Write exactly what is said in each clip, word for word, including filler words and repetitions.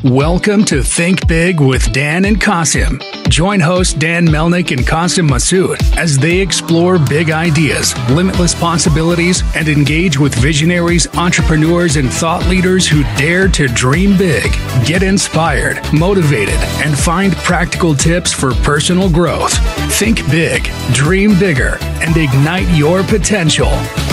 Welcome to Think Big with Dan and Qasim. Join host Dan Melnick and Qasim Masood as they explore big ideas, limitless possibilities, and engage with visionaries, entrepreneurs, and thought leaders who dare to dream big, get inspired, motivated, and find practical tips for personal growth. Think big, dream bigger, and ignite your potential.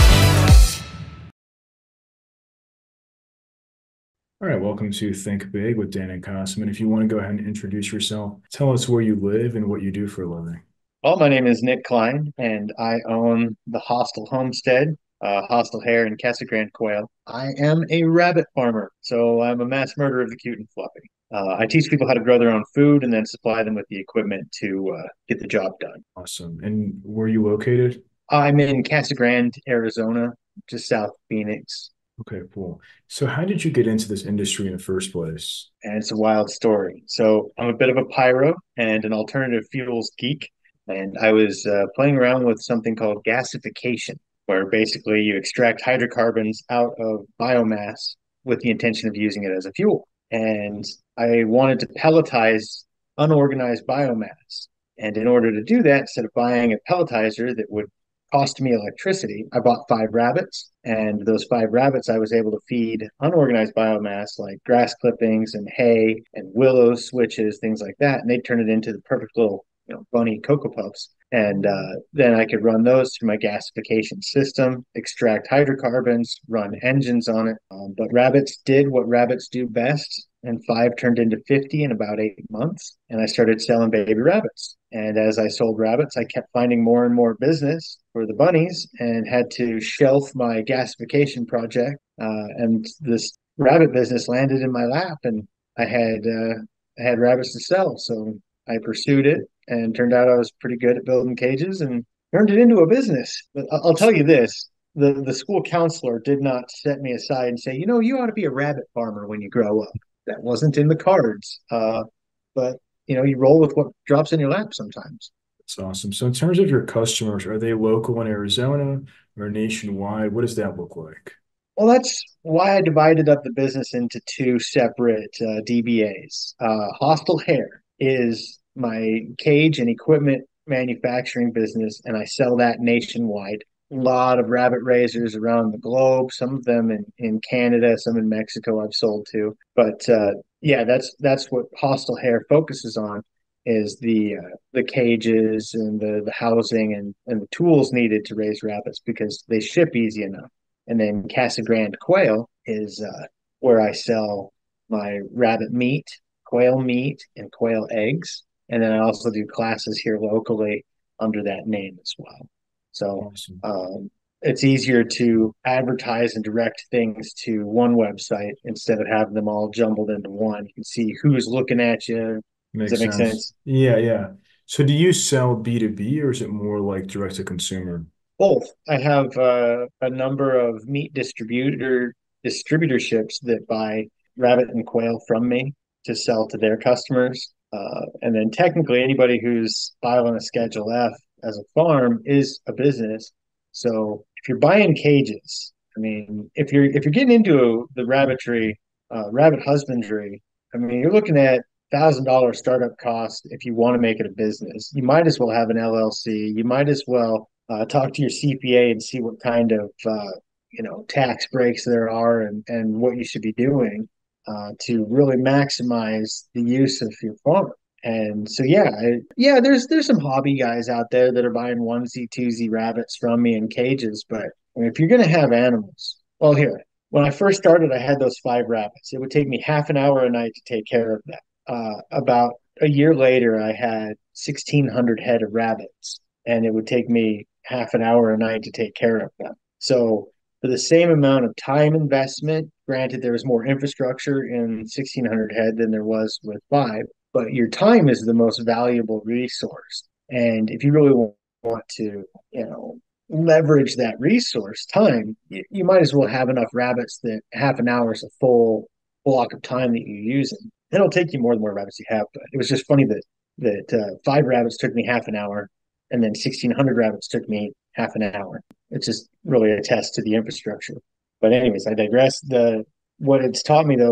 All right, welcome to Think Big with Dan and Qasim. And if you want to go ahead and introduce yourself, tell us where you live and what you do for a living. Well, my name is Nick Klein, and I own the Hostel Homestead, uh, Hostel Hare and Casa Grande Quail. I am a rabbit farmer, so I'm a mass murderer of the cute and fluffy. Uh, I teach people how to grow their own food and then supply them with the equipment to uh, get the job done. Awesome. And where are you located? I'm in Casa Grande, Arizona, just south of Phoenix. Okay, cool. So how did you get into this industry in the first place? And it's a wild story. So I'm a bit of a pyro and an alternative fuels geek. And I was uh, playing around with something called gasification, where basically you extract hydrocarbons out of biomass with the intention of using it as a fuel. And I wanted to pelletize unorganized biomass. And in order to do that, instead of buying a pelletizer that would cost me electricity, I bought five rabbits. And those five rabbits, I was able to feed unorganized biomass like grass clippings and hay and willow switches, things like that. And they turn it into the perfect little, you know, bunny Cocoa Puffs. And uh, then I could run those through my gasification system, extract hydrocarbons, run engines on it. Um, but rabbits did what rabbits do best, and five turned into fifty in about eight months. And I started selling baby rabbits. And as I sold rabbits, I kept finding more and more business for the bunnies and had to shelf my gasification project. Uh, and this rabbit business landed in my lap, and I had uh, I had rabbits to sell. So I pursued it, and turned out I was pretty good at building cages and turned it into a business. But I'll tell you this. The, the school counselor did not set me aside and say, you know, you ought to be a rabbit farmer when you grow up. That wasn't in the cards. Uh, but, you know, you roll with what drops in your lap sometimes. That's awesome. So in terms of your customers, are they local in Arizona or nationwide? What does that look like? Well, that's why I divided up the business into two separate uh, D B As. Uh, Hostel Hare is my cage and equipment manufacturing business, and I sell that nationwide. A lot of rabbit raisers around the globe, some of them in, in Canada, some in Mexico I've sold to. But uh, yeah, that's that's what Hostel Hare focuses on, is the uh, the cages and the, the housing and, and the tools needed to raise rabbits, because they ship easy enough. And then Casa Grande Quail is uh, where I sell my rabbit meat, quail meat, and quail eggs. And then I also do classes here locally under that name as well. So Awesome. um, it's easier to advertise and direct things to one website instead of having them all jumbled into one. You can see who's looking at you. Does that Makes make sense. sense? Yeah, yeah. So do you sell B two B or is it more like direct to consumer? Both. I have uh, a number of meat distributor distributorships that buy rabbit and quail from me to sell to their customers. Uh, and then technically anybody who's filing a Schedule F as a farm is a business. So if you're buying cages, I mean, if you're if you're getting into the rabbitry, uh, rabbit husbandry, I mean, you're looking at thousand dollar startup cost if you want to make it a business. You might as well have an L L C. You might as well uh, talk to your C P A and see what kind of uh, you know tax breaks there are, and and what you should be doing uh, to really maximize the use of your farm. And so yeah, I, yeah, there's there's some hobby guys out there that are buying onesie twosie rabbits from me in cages, but I mean, if you're gonna have animals, well, here, when I first started, I had those five rabbits. It would take me half an hour a night to take care of them. Uh, about a year later, I had sixteen hundred head of rabbits, and it would take me half an hour a night to take care of them. So, for the same amount of time investment, granted, there was more infrastructure in sixteen hundred head than there was with five, but your time is the most valuable resource. And if you really want to, you know, leverage that resource, time, you, you might as well have enough rabbits that half an hour is a full block of time that you're using. It'll take you more the more rabbits you have, but it was just funny that that uh, five rabbits took me half an hour, and then sixteen hundred rabbits took me half an hour. It's just really a test to the infrastructure. But anyways, I digress. The what it's taught me though is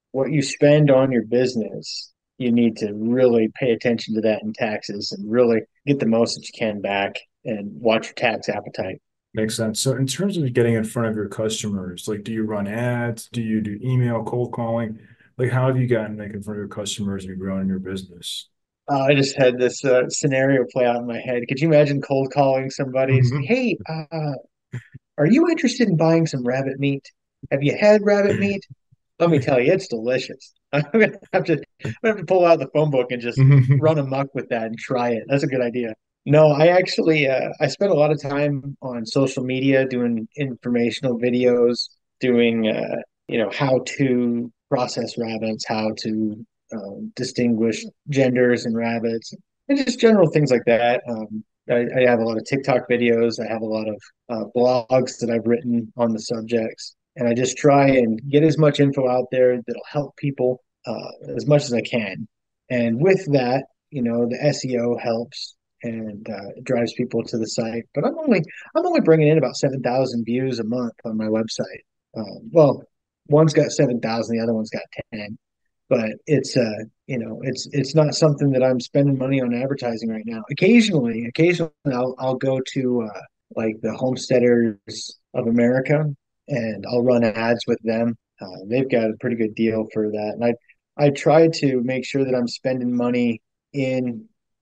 what you spend on your business, you need to really pay attention to that in taxes and really get the most that you can back and watch your tax appetite. Makes sense. So in terms of getting in front of your customers, like do you run ads? Do you do email cold calling? Like how have you gotten like in front of your customers and growing your business? Uh, I just had this uh, scenario play out in my head. Could you imagine cold calling somebody? Say, Mhm. hey, uh, are you interested in buying some rabbit meat? Have you had rabbit meat? Let me tell you, it's delicious. I'm gonna have to, I'm gonna have to pull out the phone book and just run amok with that and try it. That's a good idea. No, I actually uh, I spent a lot of time on social media doing informational videos, doing uh, you know how to process rabbits, how to um, distinguish genders in rabbits, and just general things like that. Um, I, I have a lot of TikTok videos. I have a lot of uh, blogs that I've written on the subjects, and I just try and get as much info out there that'll help people uh, as much as I can. And with that, you know, the S E O helps and uh, it drives people to the site. But I'm only I'm only bringing in about seven thousand views a month on my website. Um, well, one's got seven thousand, the other one's got ten. But it's uh you know it's it's not something that I'm spending money on advertising right now. Occasionally, occasionally I'll I'll go to uh, like the Homesteaders of America and I'll run ads with them. Uh, they've got a pretty good deal for that, and I I try to make sure that I'm spending money in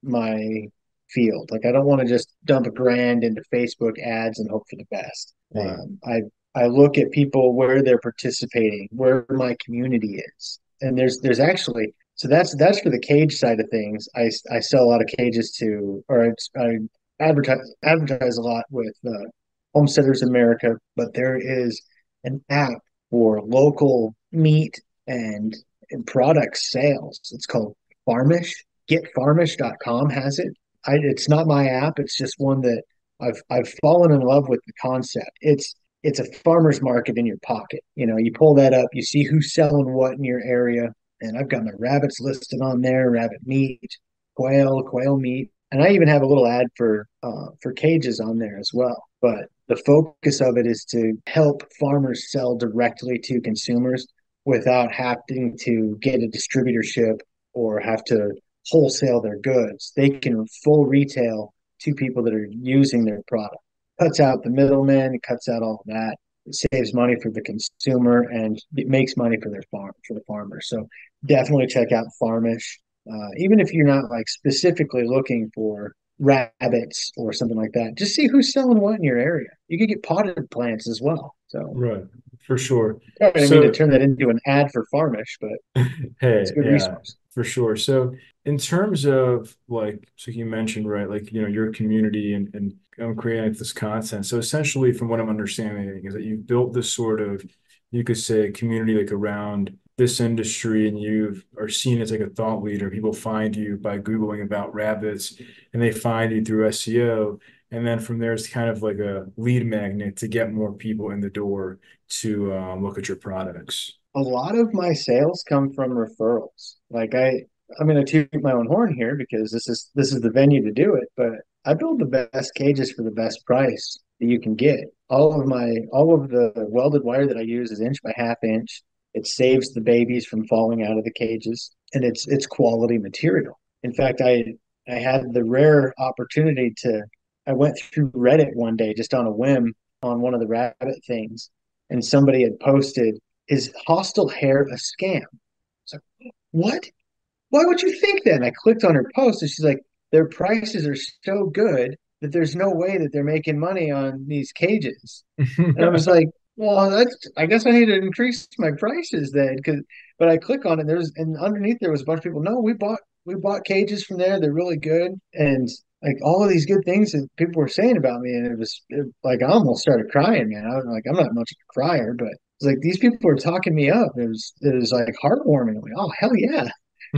my field. Like I don't want to just dump a grand into Facebook ads and hope for the best. Right. Um, I I look at people where they're participating, where my community is, and there's there's actually so that's that's for the cage side of things. I I sell a lot of cages to, or I, I advertise advertise a lot with uh, Homesteaders America, but there is an app for local meat and, and product sales. It's called Farmish. Get farmish dot com has it. I, it's not my app. It's just one that I've I've fallen in love with the concept. It's it's a farmer's market in your pocket. You know, you pull that up, you see who's selling what in your area, and I've got my rabbits listed on there, rabbit meat, quail, quail meat, and I even have a little ad for uh, for cages on there as well. But the focus of it is to help farmers sell directly to consumers without having to get a distributorship or have to wholesale their goods. They can full retail to people that are using their product. Cuts out the middleman, it cuts out all of that. It saves money for the consumer and it makes money for their farm for the farmer. So definitely check out Farmish. Uh, even if you're not like specifically looking for rabbits or something like that, just see who's selling what in your area. You could get potted plants as well. So Right. For sure. I didn't mean to So turn that into an ad for Farmish, but it's hey, a good yeah, resource. for sure. So in terms of like, so you mentioned, right, like, you know, your community and, and um, creating this content. So essentially from what I'm understanding is that you've built this sort of, you could say community like around this industry and you are seen as like a thought leader. People find you by Googling about rabbits and they find you through S E O. And then from there, it's kind of like a lead magnet to get more people in the door to um, look at your products. A lot of my sales come from referrals. Like I, I'm going to toot my own horn here because this is this is the venue to do it. But I build the best cages for the best price that you can get. All of my all of the welded wire that I use is inch by half inch. It saves the babies from falling out of the cages, and it's it's quality material. In fact, I I had the rare opportunity to. I went through Reddit one day just on a whim on one of the rabbit things, and somebody had posted, is hostile hair a scam? So what? Why would you think that? And I clicked on her post and she's like, their prices are so good that there's no way that they're making money on these cages. And I was like, well, that's I guess I need to increase my prices then. Cause but I click on it, there's and underneath there was a bunch of people, no, we bought we bought cages from there, they're really good. And like all of these good things that people were saying about me, and it was it, like I almost started crying, man. I was like, I'm not much of a crier, but it's like these people were talking me up. It was it was like heartwarming. I'm like, oh hell yeah.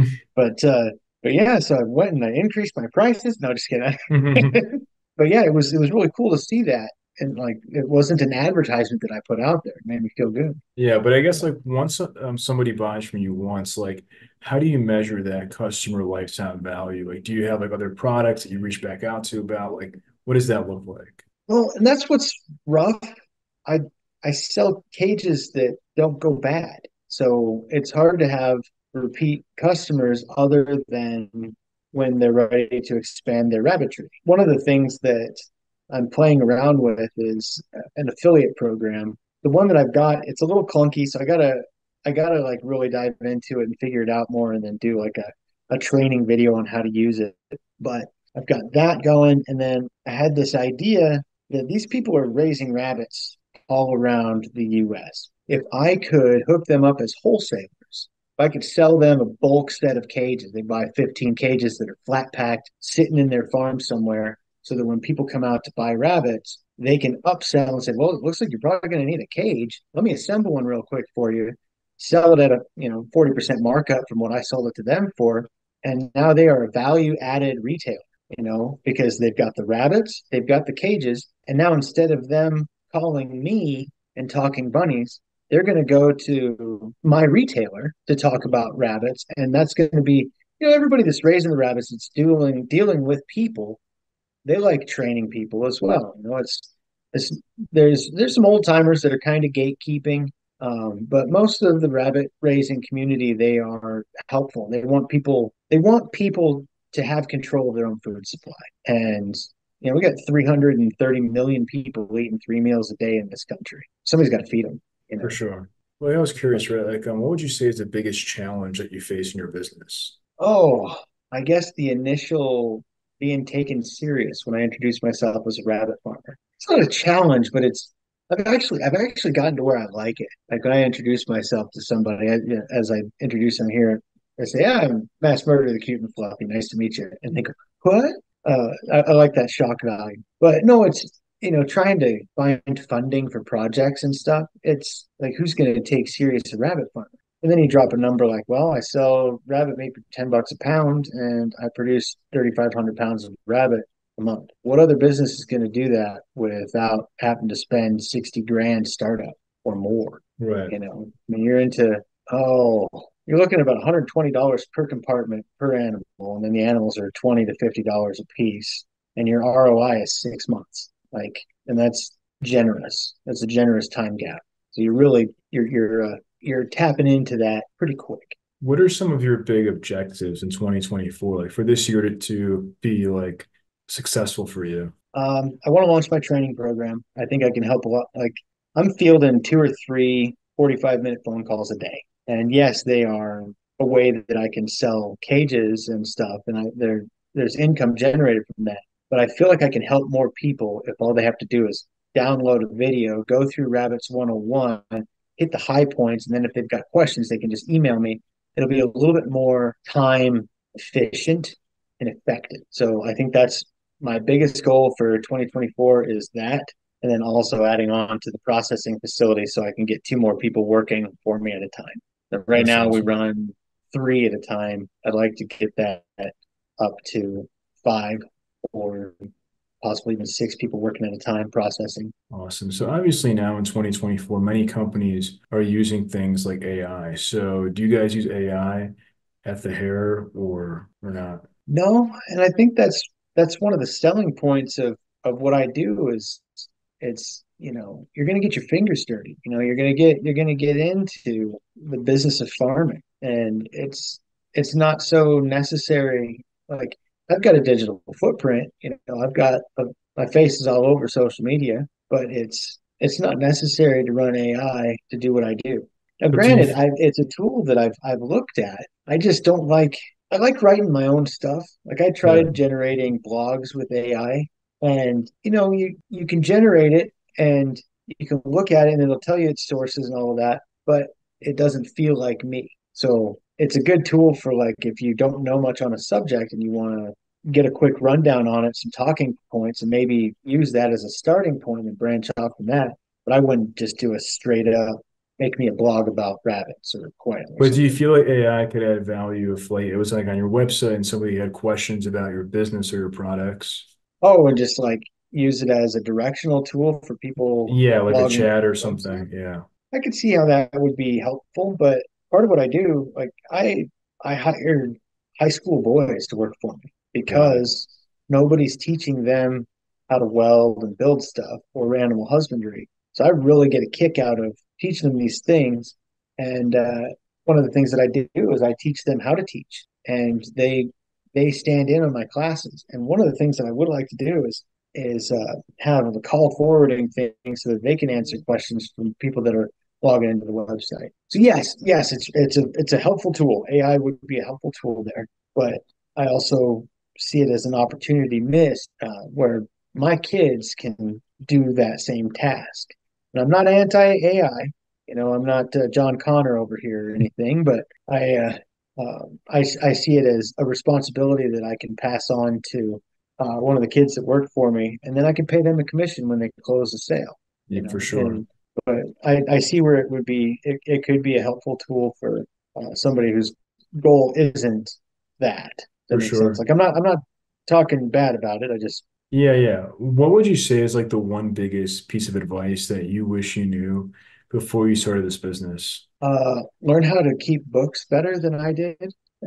But uh but yeah, so I went and I increased my prices. No, just kidding. But yeah, it was it was really cool to see that. And like it wasn't an advertisement that I put out there. It made me feel good. Yeah, but I guess like once um, somebody buys from you once, like how do you measure that customer lifetime value? Like, do you have like other products that you reach back out to about like what does that look like? Well, and that's what's rough. I I sell cages that don't go bad. So it's hard to have repeat customers other than when they're ready to expand their rabbitry. One of the things that I'm playing around with is an affiliate program. The one that I've got, it's a little clunky, so I gotta I gotta like really dive into it and figure it out more and then do like a, a training video on how to use it. But I've got that going, and then I had this idea that these people are raising rabbits all around the U S. If I could hook them up as wholesalers, if I could sell them a bulk set of cages, they buy fifteen cages that are flat packed, sitting in their farm somewhere, so that when people come out to buy rabbits, they can upsell and say, well, it looks like you're probably going to need a cage. Let me assemble one real quick for you, sell it at a you know forty percent markup from what I sold it to them for. And now they are a value added retailer, you know, because they've got the rabbits, they've got the cages. And now instead of them calling me and talking bunnies, they're going to go to my retailer to talk about rabbits. And that's going to be, you know, everybody that's raising the rabbits, it's dealing, dealing with people. They like training people as well. You know, it's, it's there's, there's some old timers that are kind of gatekeeping. Um, but most of the rabbit raising community, they are helpful. They want people, they want people to have control of their own food supply. And you know, we got three hundred thirty million people eating three meals a day in this country. Somebody's got to feed them. You know? For sure. Well, I was curious, right? Like, um, what would you say is the biggest challenge that you face in your business? Oh, I guess the initial being taken serious when I introduced myself as a rabbit farmer. It's not a challenge, but it's I've actually I've actually gotten to where I like it. Like when I introduce myself to somebody, I, you know, as I introduce them here, I say, "Yeah, I'm Mass Murder, the cute and fluffy. Nice to meet you." And they go, "What?" Uh, I, I like that shock value. But no, it's you know trying to find funding for projects and stuff. It's like who's going to take serious a rabbit farm? And then you drop a number like, well, I sell rabbit meat for ten bucks a pound and I produce thirty-five hundred pounds of rabbit a month. What other business is going to do that without having to spend sixty grand startup or more? Right. You know, I mean, you're into, oh, you're looking at about one hundred twenty dollars per compartment per animal. And then the animals are twenty to fifty dollars a piece. And your R O I is six months. Like, and that's generous. That's a generous time gap. So you're really, you're, you're, uh, you're tapping into that pretty quick. What are some of your big objectives in twenty twenty-four, like for this year to, to be like successful for you? Um, I want to launch my training program. I think I can help a lot. Like I'm fielding two or three forty-five minute phone calls a day. And yes, they are a way that I can sell cages and stuff. And I, there, there's income generated from that. But I feel like I can help more people if all they have to do is download a video, go through Rabbits one oh one, hit the high points, and then if they've got questions, they can just email me. It'll be a little bit more time efficient and effective. So I think that's my biggest goal for twenty twenty-four is that, and then also adding on to the processing facility so I can get two more people working for me at a time. But right That's now we awesome. run three at a time. I'd like to get that up to five or possibly even six people working at a time processing. Awesome. So obviously now in twenty twenty-four, many companies are using things like A I. So do you guys use A I at the hair or or not? No, and I think that's that's one of the selling points of of what I do is it's you know you're going to get your fingers dirty. You know you're going to get you're going to get into the business of farming, and it's it's not so necessary. Like I've got a digital footprint. You know I've got a, my face is all over social media, but it's it's not necessary to run A I to do what I do. Now, But do you granted, I it's a tool that I've I've looked at. I just don't like I like writing my own stuff. Like I right. tried generating blogs with A I and you know, you you can generate it and you can look at it and it'll tell you its sources and all of that, but it doesn't feel like me. So it's a good tool for like if you don't know much on a subject and you want to get a quick rundown on it, some talking points, and maybe use that as a starting point and branch off from that. But I wouldn't just do a straight up make me a blog about rabbits or quail or But do you something. feel like A I could add value if like it was like on your website and somebody had questions about your business or your products? Oh, and just like use it as a directional tool for people Yeah, like a logging into chat or the website. something. Yeah. I could see how that would be helpful, but part of what I do, like I I hired high school boys to work for me Got it. because nobody's teaching them how to weld and build stuff or animal husbandry. So I really get a kick out of teaching them these things And uh, one of the things that I do is I teach them how to teach, and they they stand in on my classes. And one of the things that I would like to do is is uh, have a call forwarding thing so that they can answer questions from people that are logging into the website. So yes, yes, it's it's a it's a helpful tool. A I would be a helpful tool there, but I also see it as an opportunity missed uh, where my kids can do that same task. And I'm not anti-A I. You know, I'm not uh, John Connor over here or anything, but I, uh, uh, I I see it as a responsibility that I can pass on to uh, one of the kids that work for me, and then I can pay them a commission when they close the sale. You Yeah, know, for sure. and but I, I see where it would be. It, it could be a helpful tool for uh, somebody whose goal isn't that. That For makes sense. sure. Like I'm not I'm not talking bad about it. I just Yeah, yeah. What would you say is like the one biggest piece of advice that you wish you knew before you started this business? uh, learn how to keep books better than I did.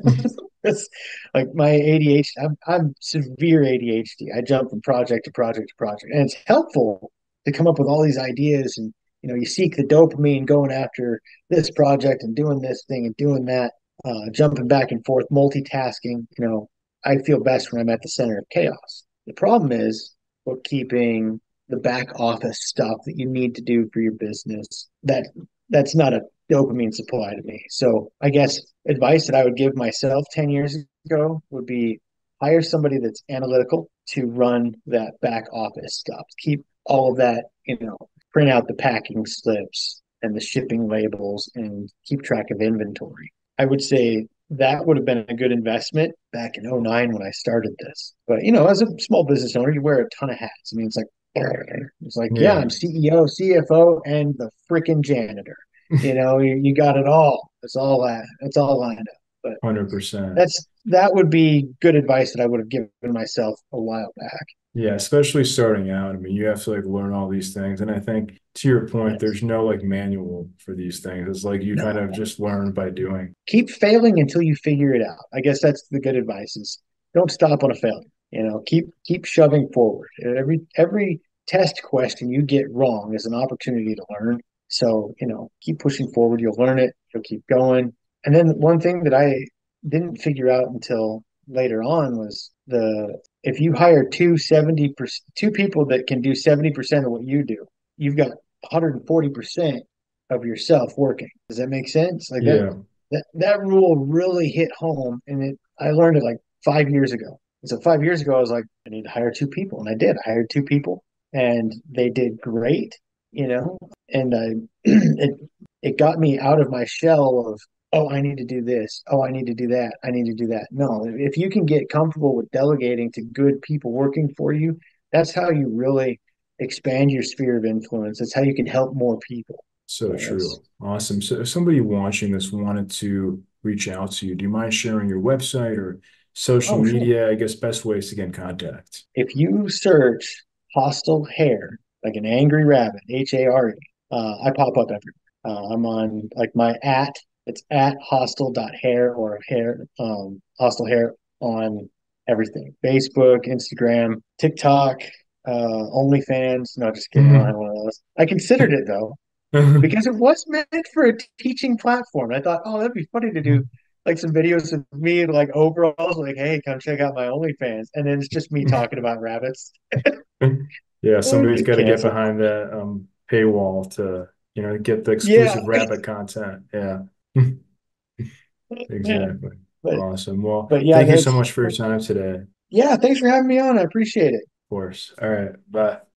It's like my A D H D. I'm I'm severe A D H D. I jump from project to project to project, and it's helpful to come up with all these ideas. And you know, you seek the dopamine going after this project and doing this thing and doing that, uh, jumping back and forth, multitasking. You know, I feel best when I'm at the center of chaos. The problem is bookkeeping, the back office stuff that you need to do for your business. That that's not a dopamine supply to me. So I guess advice that I would give myself ten years ago would be hire somebody that's analytical to run that back office stuff. Keep all of that, you know, print out the packing slips and the shipping labels and keep track of inventory. I would say that would have been a good investment back in 'oh nine when I started this. But, you know, as a small business owner, you wear a ton of hats. I mean, it's like, it's like, yeah, Yeah. I'm C E O, C F O, and the freaking janitor. You know, you, you got it all. It's all that. It's all lined up. But one hundred percent. that's that would be good advice that I would have given myself a while back. Yeah, especially starting out. I mean, you have to like learn all these things. And I think to your point, Yes. there's no like manual for these things. It's like you kind of No. just learn by doing. Keep failing until you figure it out. I guess that's the good advice is don't stop on a failure. You know, keep keep shoving forward. Every every test question you get wrong is an opportunity to learn. So, you know, keep pushing forward. You'll learn it. You'll keep going. And then one thing that I didn't figure out until later on was the if you hire two seventy percent two people that can do seventy percent of what you do, you've got one hundred forty percent of yourself working. Does that make sense? Like that Yeah. that that rule really hit home, and it I learned it like five years ago. And so five years ago, I was like, I need to hire two people, and I did. I hired two people, and they did great, you know. And I it it got me out of my shell of oh, I need to do this. Oh, I need to do that. I need to do that. No, if you can get comfortable with delegating to good people working for you, that's how you really expand your sphere of influence. That's how you can help more people. So So that's true. Awesome. So if somebody watching this wanted to reach out to you, do you mind sharing your website or social oh, sure. media? I guess best ways to get in contact. If you search hostile hair, like an angry rabbit, H A R E, uh, I pop up everywhere. Uh, I'm on like my at, it's at hostile.hair or hair, um, hostile hair on everything Facebook, Instagram, TikTok, uh, OnlyFans. No, just kidding. I don't have one of those. I considered it though, because it was meant for a teaching platform. I thought, oh, that'd be funny to do like some videos of me in like overalls, like, hey, come check out my OnlyFans. And then it's just me talking about rabbits. Yeah, It would somebody's get got to get canceled. behind that um, paywall to, you know, get the Yeah. exclusive Rabbit content. Yeah, exactly. But Awesome. Well, but yeah, thank you so that's much for your time today. Of yeah, thanks for having me on. I appreciate it. course. All right. Bye.